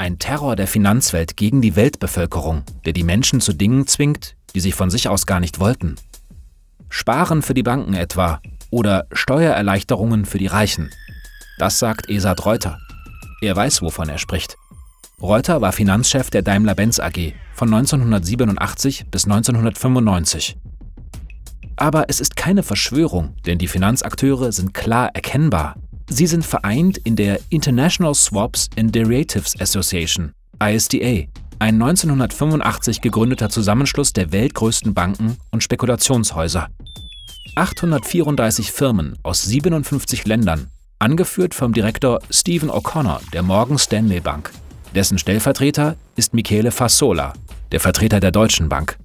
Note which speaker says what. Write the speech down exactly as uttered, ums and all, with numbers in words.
Speaker 1: ein Terror der Finanzwelt gegen die Weltbevölkerung, der die Menschen zu Dingen zwingt, die sie von sich aus gar nicht wollten. Sparen für die Banken etwa oder Steuererleichterungen für die Reichen. Das sagt Esad Reuter. Er weiß, wovon er spricht. Reuter war Finanzchef der Daimler-Benz A G von neunzehnhundertsiebenundachtzig bis neunzehnhundertfünfundneunzig. Aber es ist keine Verschwörung, denn die Finanzakteure sind klar erkennbar. Sie sind vereint in der International Swaps and Derivatives Association, I S D A, ein neunzehnhundertfünfundachtzig gegründeter Zusammenschluss der weltgrößten Banken und Spekulationshäuser. achthundertvierunddreißig Firmen aus siebenundfünfzig Ländern, angeführt vom Direktor Stephen O'Connor der Morgan Stanley Bank. Dessen Stellvertreter ist Michele Fassola, der Vertreter der Deutschen Bank.